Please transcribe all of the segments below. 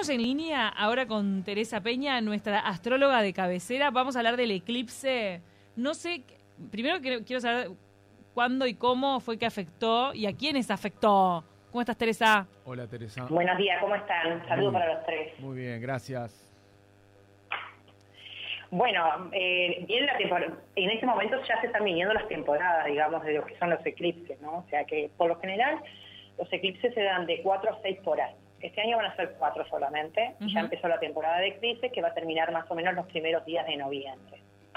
Estamos en línea ahora con Teresa Peña, nuestra astróloga de cabecera. Vamos a hablar del eclipse. No sé, primero quiero saber cuándo y cómo fue que afectó y a quiénes afectó. ¿Cómo estás, Teresa? Hola, Teresa. Buenos días, ¿cómo están? Saludos para los tres. Muy bien, gracias. Bueno, viene la temporada. En este momento ya se están viniendo las temporadas, digamos, de lo que son los eclipses, ¿no? O sea que, por lo general, los eclipses se dan de 4 a 6 por año. Este año van a ser 4 solamente. Ya empezó la temporada de eclipses, que va a terminar más o menos los primeros días de noviembre.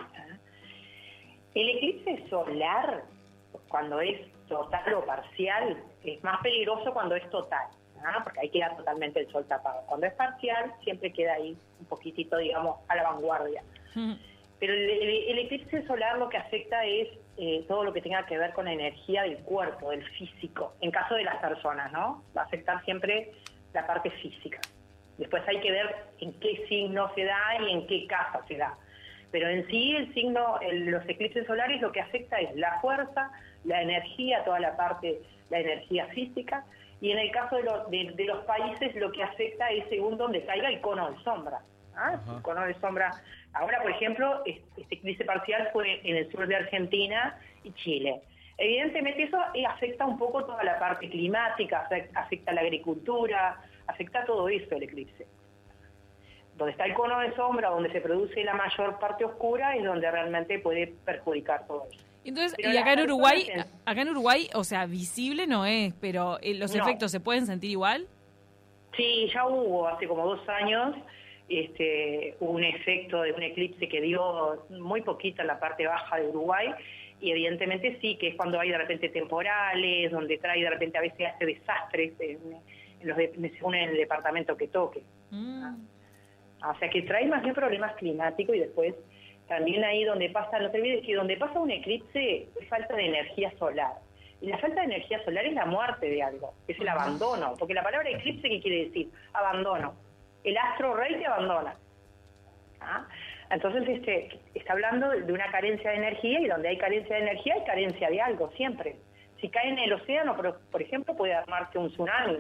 El eclipse solar, cuando es total o parcial, es más peligroso cuando es total, ¿no? Porque ahí queda totalmente el sol tapado. Cuando es parcial, siempre queda ahí un poquitito, digamos, a la vanguardia. Pero el eclipse solar lo que afecta es todo lo que tenga que ver con la energía del cuerpo, del físico, en caso de las personas, ¿no? Va a afectar siempre la parte física. Después hay que ver en qué signo se da y en qué casa se da. Pero en sí el signo, los eclipses solares lo que afecta es la fuerza, la energía, toda la parte, la energía física, y en el caso de los países lo que afecta es según donde caiga el cono de sombra. El cono de sombra. Ahora, por ejemplo, este eclipse parcial fue en el sur de Argentina y Chile. Evidentemente eso afecta un poco toda la parte climática, afecta la agricultura, afecta todo eso el eclipse. Donde está el cono de sombra, donde se produce la mayor parte oscura, es donde realmente puede perjudicar todo eso. Entonces, y acá en Uruguay, o sea, visible no es, pero los efectos se pueden sentir igual. Sí, ya hubo hace como 2 años un efecto de un eclipse que dio muy poquito en la parte baja de Uruguay, y evidentemente sí, que es cuando hay de repente temporales, donde trae de repente a veces hace desastres según el departamento que toque. O sea que trae más bien problemas climáticos, y después también ahí donde pasa, no te olvides que donde pasa un eclipse es falta de energía solar. Y la falta de energía solar es la muerte de algo, es el abandono, porque la palabra eclipse, ¿qué quiere decir? Abandono. El astro rey te abandona. Entonces está hablando de una carencia de energía, y donde hay carencia de energía hay carencia de algo, siempre. Si cae en el océano, por ejemplo, puede armarse un tsunami.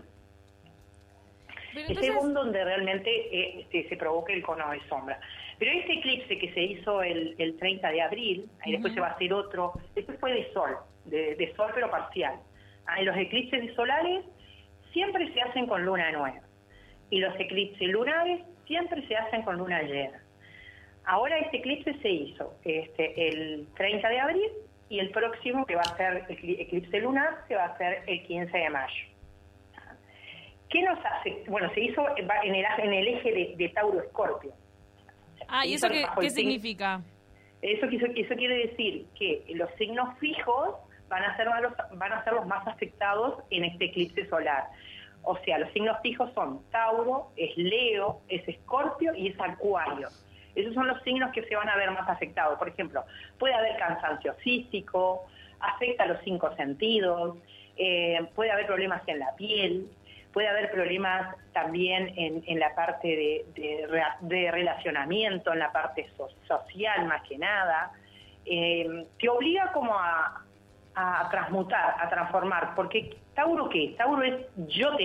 Es según donde realmente se provoca el cono de sombra. Pero este eclipse que se hizo el 30 de abril, ahí después se va a hacer otro, después fue de sol, de sol pero parcial. Los eclipses solares siempre se hacen con luna nueva, y los eclipses lunares siempre se hacen con luna llena. Ahora este eclipse se hizo el 30 de abril, y el próximo, que va a ser eclipse lunar, se va a hacer el 15 de mayo. ¿Qué nos hace? Bueno, se hizo en el eje de Tauro-Escorpio. ¿Y eso qué significa? Eso quiere decir que los signos fijos van a ser los más afectados en este eclipse solar. O sea, los signos fijos son Tauro, es Leo, es Escorpio y es Acuario. Esos son los signos que se van a ver más afectados. Por ejemplo, puede haber cansancio físico, afecta los 5 sentidos, puede haber problemas en la piel, puede haber problemas también en la parte de relacionamiento, en la parte social más que nada. Te obliga como a transmutar, a transformar, porque Tauro, ¿qué es? Tauro es yo.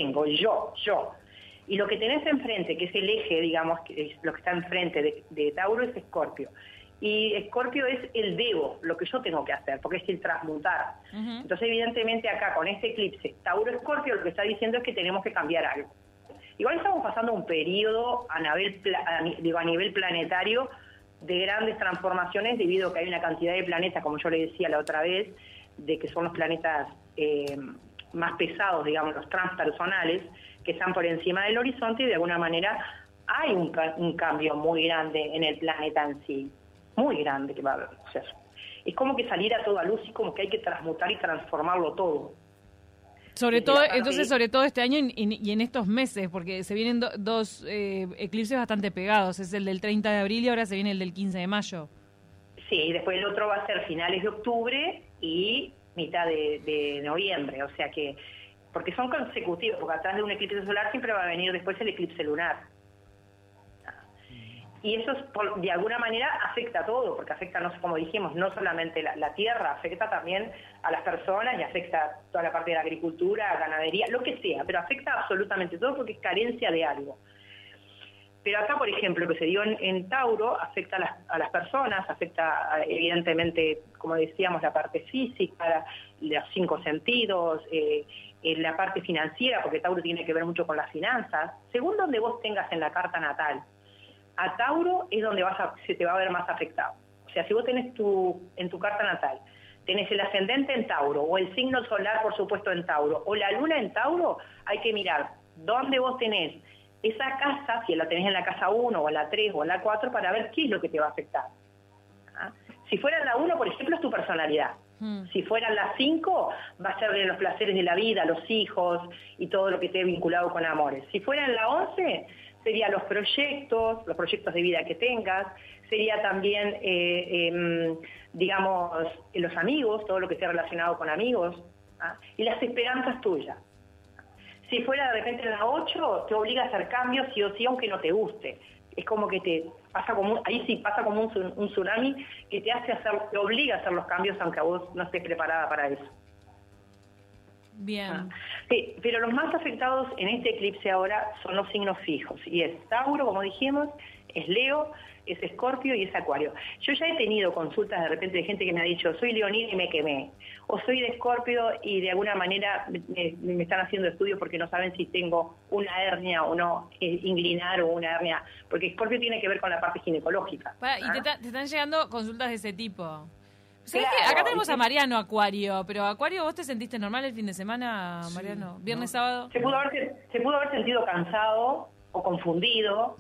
Y lo que tenés enfrente, que es el eje, digamos, que es lo que está enfrente de Tauro, es Escorpio. Y Escorpio es el debo, lo que yo tengo que hacer, porque es el transmutar. Entonces, evidentemente, acá con este eclipse, Tauro-Escorpio lo que está diciendo es que tenemos que cambiar algo. Igual estamos pasando un periodo a nivel planetario de grandes transformaciones, debido a que hay una cantidad de planetas, como yo le decía la otra vez, de que son los planetas más pesados, digamos, los transpersonales, que están por encima del horizonte, y de alguna manera hay un cambio muy grande en el planeta en sí. Muy grande que va a haber. O sea, es como que salir a toda luz, y como que hay que transmutar y transformarlo todo. Sobre todo este año y en estos meses, porque se vienen dos eclipses bastante pegados. Es el del 30 de abril y ahora se viene el del 15 de mayo. Sí, y después el otro va a ser finales de octubre y mitad de noviembre. O sea que, porque son consecutivos, porque atrás de un eclipse solar siempre va a venir después el eclipse lunar. Y eso de alguna manera afecta a todo, porque afecta, como dijimos, no solamente la tierra, afecta también a las personas, y afecta toda la parte de la agricultura, ganadería, lo que sea, pero afecta absolutamente todo porque es carencia de algo. Pero acá, por ejemplo, lo que se dio en Tauro afecta a las personas, afecta evidentemente, como decíamos, la parte física, los 5 sentidos, la parte financiera, porque Tauro tiene que ver mucho con las finanzas. Según donde vos tengas en la carta natal, a Tauro es donde se te va a ver más afectado. O sea, si vos tenés en tu carta natal, tenés el ascendente en Tauro, o el signo solar, por supuesto, en Tauro, o la luna en Tauro, hay que mirar dónde vos tenés esa casa, si la tenés en la casa 1, o en la 3, o en la 4, para ver qué es lo que te va a afectar. ¿Ah? Si fuera en la 1, por ejemplo, es tu personalidad. Si fuera en la 5, va a ser de los placeres de la vida, los hijos, y todo lo que esté vinculado con amores. Si fuera en la 11, serían los proyectos de vida que tengas, sería también, digamos, los amigos, todo lo que esté relacionado con amigos, ¿ah? Y las esperanzas tuyas. Si fuera de repente en la 8, te obliga a hacer cambios sí o sí, aunque no te guste. Es como que pasa como un tsunami que te obliga a hacer los cambios aunque a vos no estés preparada para eso. Bien. Sí, pero los más afectados en este eclipse ahora son los signos fijos, y es Tauro, como dijimos, es Leo, es Escorpio y es Acuario. Yo ya he tenido consultas de repente de gente que me ha dicho, soy leonina y me quemé, o soy de Escorpio y de alguna manera me están haciendo estudios porque no saben si tengo una hernia o no, inguinal o una hernia, porque Escorpio tiene que ver con la parte ginecológica. Y te están llegando consultas de ese tipo. ¿Sabés Claro, qué? Acá tenemos a Mariano Acuario, pero Acuario, ¿vos te sentiste normal el fin de semana, Mariano? Sí, ¿Viernes, sábado? Se pudo haber sentido cansado o confundido,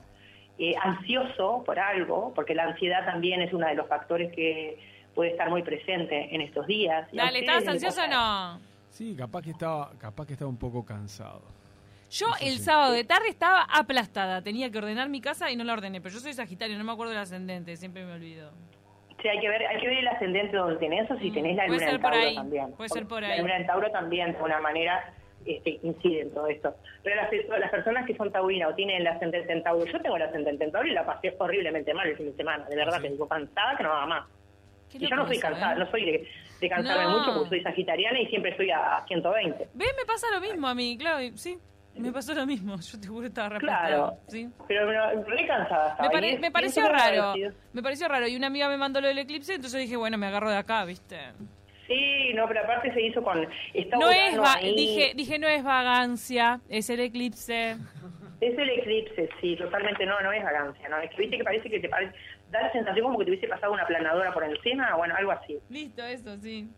ansioso por algo, porque la ansiedad también es uno de los factores que puede estar muy presente en estos días. Dale, ¿estabas ansioso o no? Sí, capaz que estaba un poco cansado. Yo Eso el sí. sábado de tarde estaba aplastada, tenía que ordenar mi casa y no la ordené, pero yo soy Sagitario, no me acuerdo del ascendente, siempre me olvido. Sí, hay que ver el ascendente donde tenés, o si tenés la Puede luna ser en por Tauro ahí, también. puede ser por La ahí. luna en Tauro también, de alguna manera, incide en todo esto. Pero las personas que son taurinas o tienen el ascendente en Tauro, yo tengo el ascendente en Tauro y la pasé horriblemente mal el fin de semana, de verdad, ¿Sí? te digo, cansada que no daba más. Qué Y yo loco no soy eso, cansada, no soy de cansarme No. mucho porque soy sagitariana y siempre estoy a 120. ¿Ves? Me pasa lo mismo a mí, claro, sí. Me pasó lo mismo, yo te juro que estaba re Claro, aplastada, ¿sí? pero re cansada estaba. Me pareció raro, y una amiga me mandó lo del eclipse, entonces dije, bueno, me agarro de acá, ¿viste? Sí, no, pero aparte se hizo con... No es, dije, no es vagancia, es el eclipse. Es el eclipse, sí, totalmente no es vagancia, ¿no? Es que viste que parece que da la sensación como que te hubiese pasado una planadora por encima, bueno, algo así. Listo, eso, sí.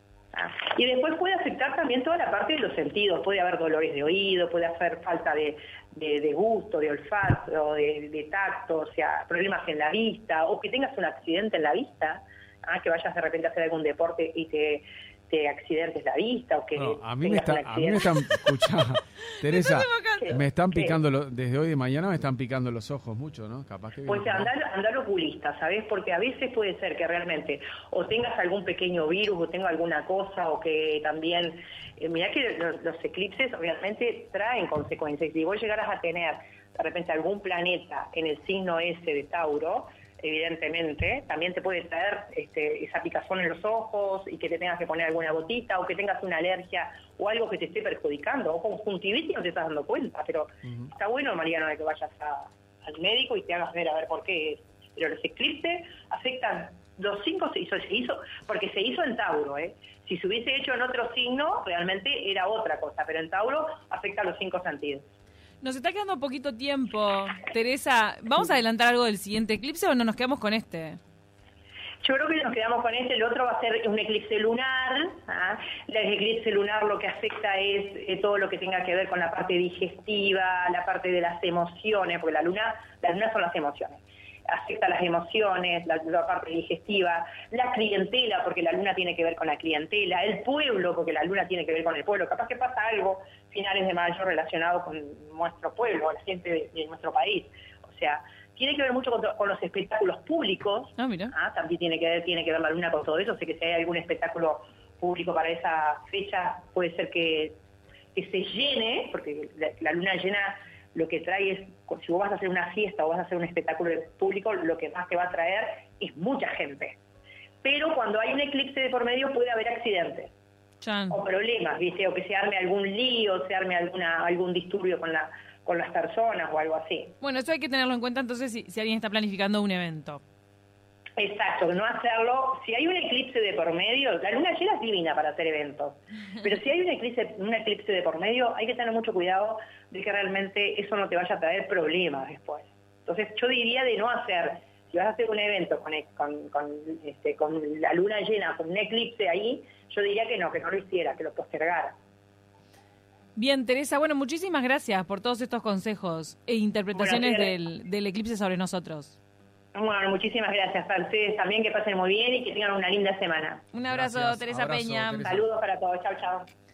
Y después puede afectar también toda la parte de los sentidos, puede haber dolores de oído, puede haber falta de gusto, de olfato, de tacto, o sea, problemas en la vista, o que tengas un accidente en la vista, que vayas de repente a hacer algún deporte y te accidentes la vista, o que A mí me están, escuchá, Teresa, me están picando, desde hoy de mañana me están picando los ojos mucho, ¿no? Capaz que pues andar oculista, ¿sabes? Porque a veces puede ser que realmente o tengas algún pequeño virus o tenga alguna cosa, o que también, mirá que los eclipses obviamente traen consecuencias. Si vos llegaras a tener de repente algún planeta en el signo ese de Tauro, evidentemente, también te puede traer esa picazón en los ojos y que te tengas que poner alguna gotita, o que tengas una alergia o algo que te esté perjudicando, o conjuntivitis y no te estás dando cuenta, pero está bueno, Mariano, de que vayas al médico y te hagas ver a ver por qué es. Pero los eclipses afectan, los 5 se hizo porque se hizo en Tauro, Si se hubiese hecho en otro signo, realmente era otra cosa, pero en Tauro afecta a los 5 sentidos. Nos está quedando poquito tiempo, Teresa. ¿Vamos a adelantar algo del siguiente eclipse o no nos quedamos con este? Yo creo que nos quedamos con el otro va a ser un eclipse lunar. El eclipse lunar lo que afecta es todo lo que tenga que ver con la parte digestiva, la parte de las emociones, porque la luna son las emociones. Afecta las emociones, la parte digestiva, la clientela, porque la luna tiene que ver con la clientela, el pueblo, porque la luna tiene que ver con el pueblo. Capaz que pasa algo finales de mayo relacionado con nuestro pueblo, la gente de nuestro país. O sea, tiene que ver mucho con los espectáculos públicos. Mira. También tiene que ver la luna con todo eso. Sé que si hay algún espectáculo público para esa fecha, puede ser que se llene, porque la luna llena lo que trae es, si vos vas a hacer una fiesta o vas a hacer un espectáculo público, lo que más te va a traer es mucha gente. Pero cuando hay un eclipse de por medio puede haber accidentes o problemas, ¿viste? O que se arme algún lío, se arme algún disturbio con con las personas o algo así. Bueno, eso hay que tenerlo en cuenta entonces si alguien está planificando un evento. Exacto, no hacerlo. Si hay un eclipse de por medio, la luna llena es divina para hacer eventos, pero si hay un eclipse de por medio, hay que tener mucho cuidado de que realmente eso no te vaya a traer problemas después. Entonces yo diría de no hacer, si vas a hacer un evento con la luna llena, con un eclipse ahí, yo diría que no lo hiciera, que lo postergara. Bien, Teresa, bueno, muchísimas gracias por todos estos consejos e interpretaciones del eclipse sobre nosotros. Bueno, muchísimas gracias a ustedes también, que pasen muy bien y que tengan una linda semana. Un abrazo, Gracias. Teresa Abrazo, Peña. Teresa. Saludos para todos, chau, chau.